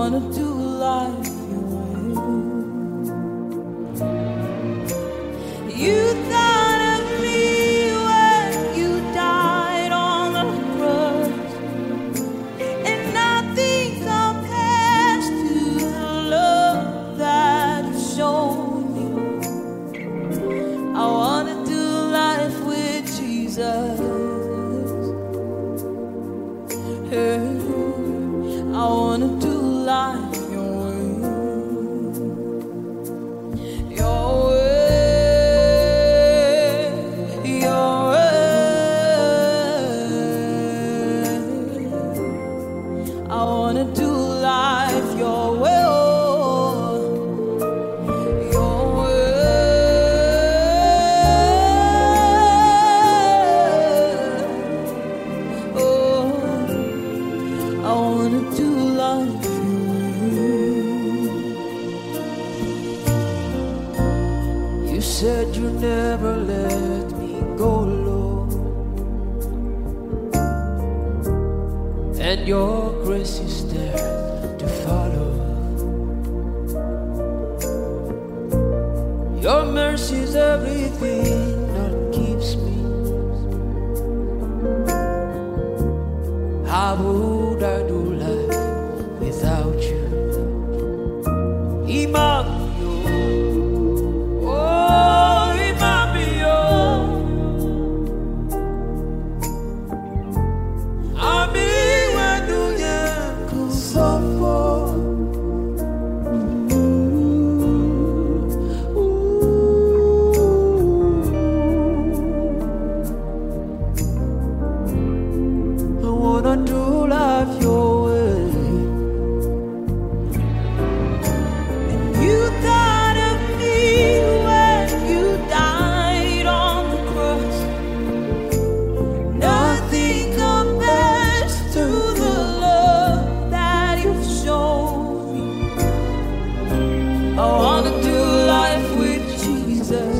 wanna do life your way. You thought of me when you died on the cross, and nothing compares to the love that you showed me. I wanna do life with Jesus. I wanna do life your way, your way, your way. I wanna do life your way, your way. Oh, I wanna do life your way. You said you never let me go alone, and your grace is there to follow. Your mercy is everything that keeps me. How would I do life without you? Imamio, oh Imamio, Ami wadunya kusofo. I wanna do life your way. And you thought of me when you died on the cross. Nothing compares to the love that you've shown me. I wanna do life with Jesus.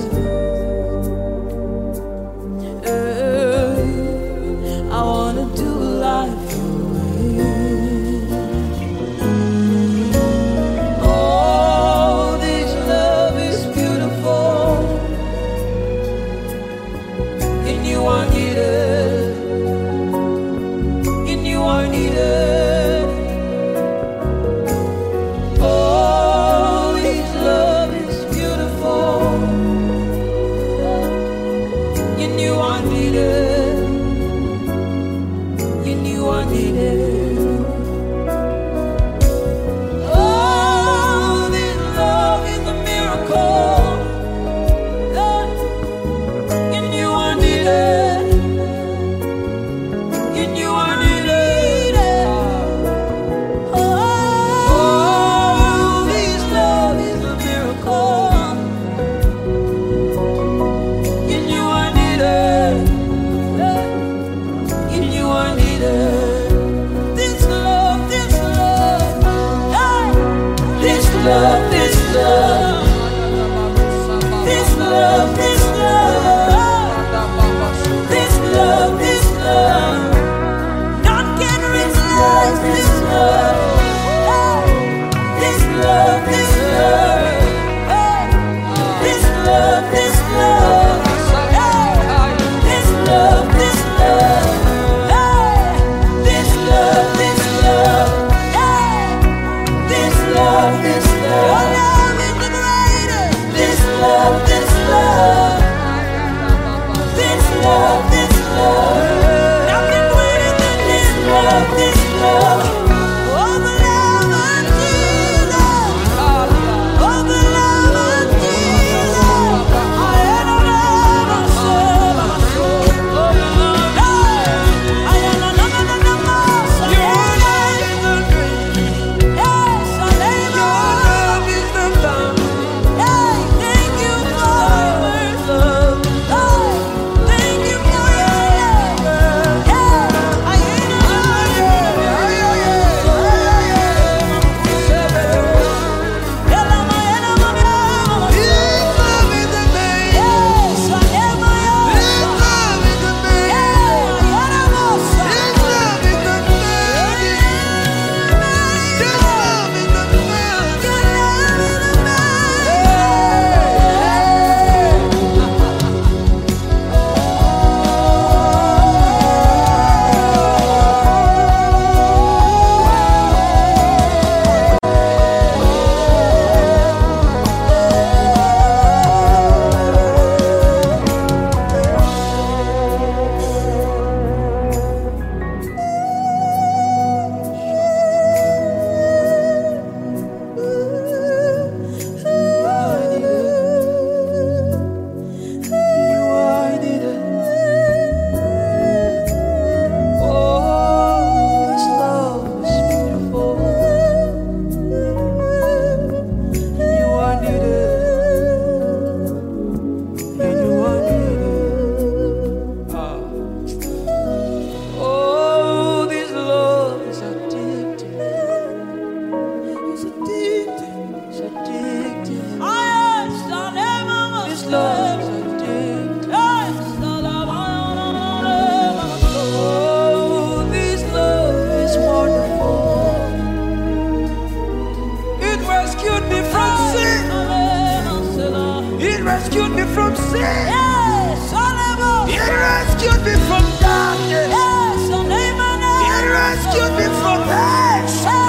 I wanna do life your way. Oh, this love is beautiful. In you I needed. In you I needed. Oh, this love is beautiful. In you I needed. You knew I needed. Oh, this love is a miracle. You knew I needed. You knew I needed. Oh, this love is a miracle. You knew I needed. You knew I needed this love, this love, hey. This love, this love, this love, this love, this love, this love. None can realize this love, hey. This love, this love, hey. This love, this love, hey. This love, this love. This love, this love, this love, this love, this love, this love, this love, this love, nothing greater than this love, this love. Oh, the love of Jesus, oh, the love of Jesus. I am a lover, is addicting. It's addicting. This love is addicting. Oh, this love is wonderful. It rescued me from sin. It rescued me from sin. It rescued me from darkness. It rescued me from hell.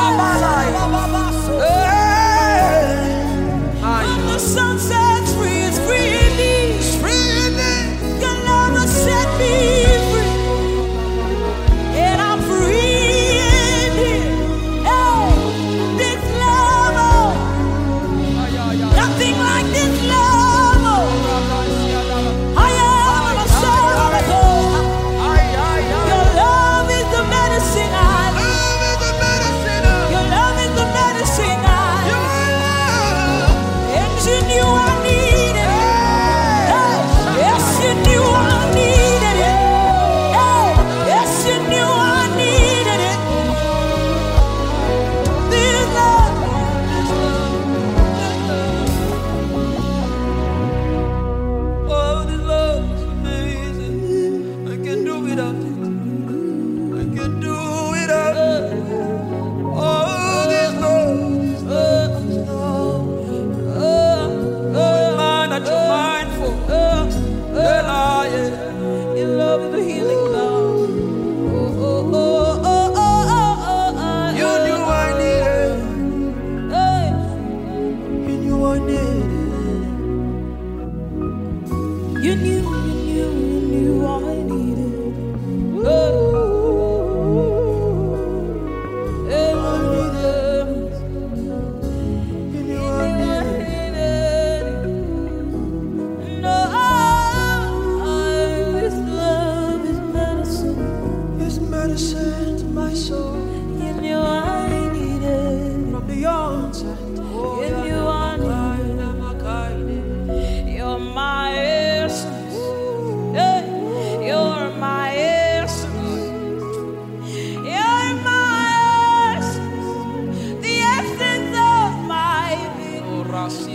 When the sun sets free, it's free indeed. It's free indeed. Your love has set me free, and I'm free indeed. Hey, this love, nothing like this love. I am a son of God. Your love is the medicine I need. Your love is the medicine I need. And you knew I needed it. Hey, yes, you knew I needed it. Hey, yes, you knew I needed it. This love, oh, this love is amazing. I can do without it. I can do without it. Oh, this love, man that you're mindful. Your love is the healing love. You knew I needed. You knew I needed. You knew I needed. Medicine to my soul. You knew I needed from the onset. Oh, you knew I needed. You're my essence. Hey, you're my essence. You're my essence. The essence of my being. Oh,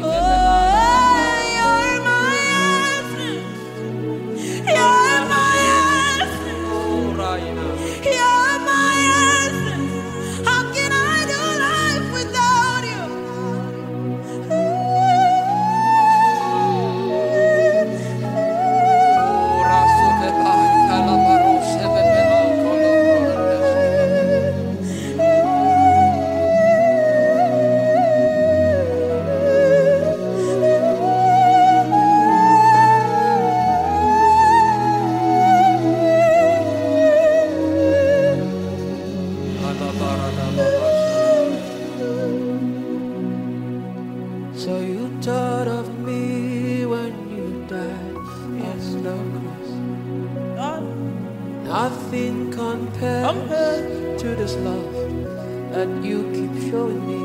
you're my essence. You're my essence. You're my essence. How can I do life without you? So you thought of me when you died on the cross. Nothing compares to this love that you keep showing me.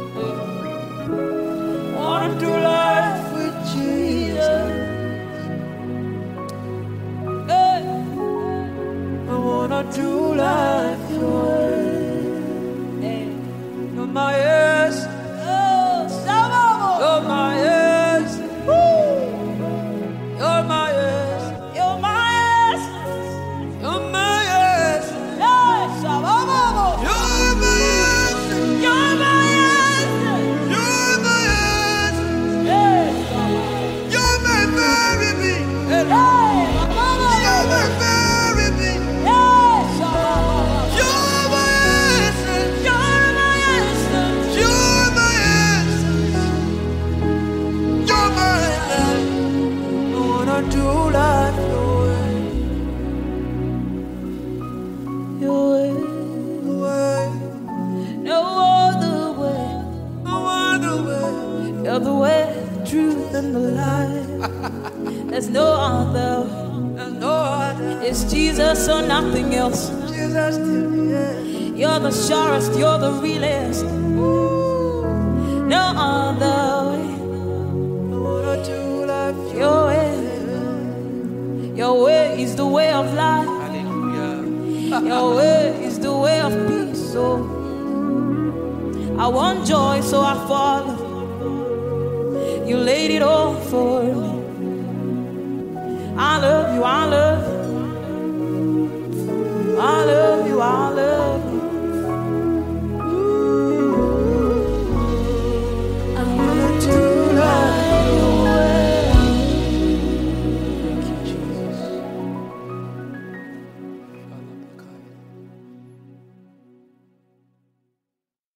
Wanna do life with Jesus. I wanna do life your way. You're my essence. You're my essence. You're my essence. You're my essence. You're my essence. Yes, you're my essence. You're my essence. You're my essence. Yes, you're my very being. You're my very being. Yes, you're my essence. You're my essence. You're my essence. You're my essence. I wanna do life your way. Your way. No other way. No other way. You're the way, the truth, and the life. There's no other. There's no other. It's Jesus or nothing else. Jesus till the end. You're the surest. You're the realest. No other way. I wanna do life your way. Your way is the way of life. Hallelujah. Your way is the way of peace. So I want joy, so I follow. You laid it all for me. I love you, I love you.